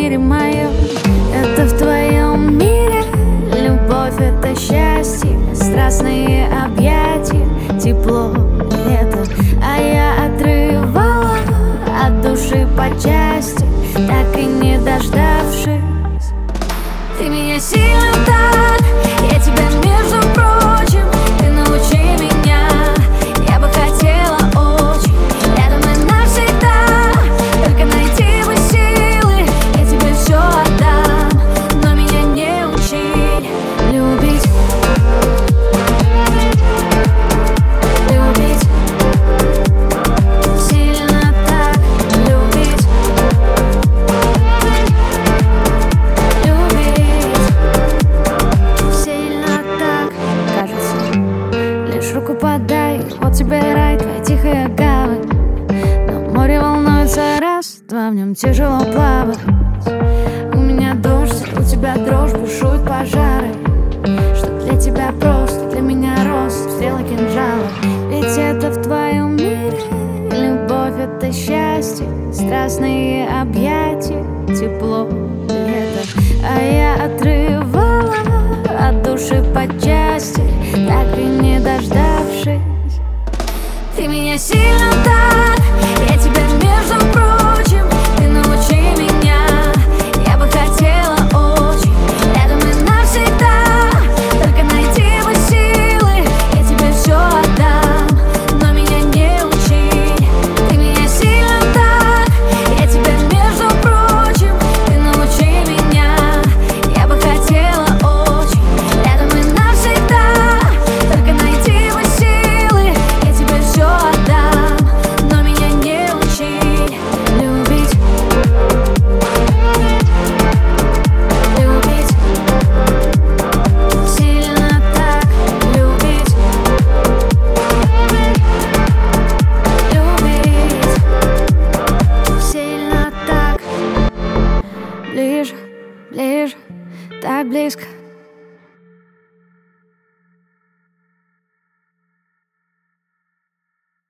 мире моем. Это в твоем мире. Любовь — это счастье, страстные объятия, тепло лето. А я отрывала от души по части, так и не дождавшись. Ты меня сильно так, я тебя, между прочим, ты научи меня. Я бы хотела очень рядом и навсегда, только найти бы силы, я тебе все отдам, но меня не учи любить. Любить сильно так, любить. Сильно так, кажется. Лишь руку подай, вот тебе рай, твоя тихая гавань. Но море волнуется раз, два, в нем тяжело плавать. У меня дождь, у тебя дрожь, бушуют пожары. Что для тебя просто, для меня рост, стрелы кинжала. Ведь это в твоем мире. Любовь — это счастье, страстные объятия, тепло лето. А я отрывала от души по части, так и не дождавшись. Ты меня сильно так, я тебя, между прочим, ты научи меня. Я бы хотела очень рядом и навсегда, только найти бы силы, я тебе все отдам, но меня не учи. Ты меня сильно так, я тебя, между прочим, ты научи меня. Я бы хотела очень рядом и навсегда, только найти бы силы, я тебе все отдам, но меня не учи любить. Любить сильно так, любить. Любить сильно так. Ближе, ближе, так близко.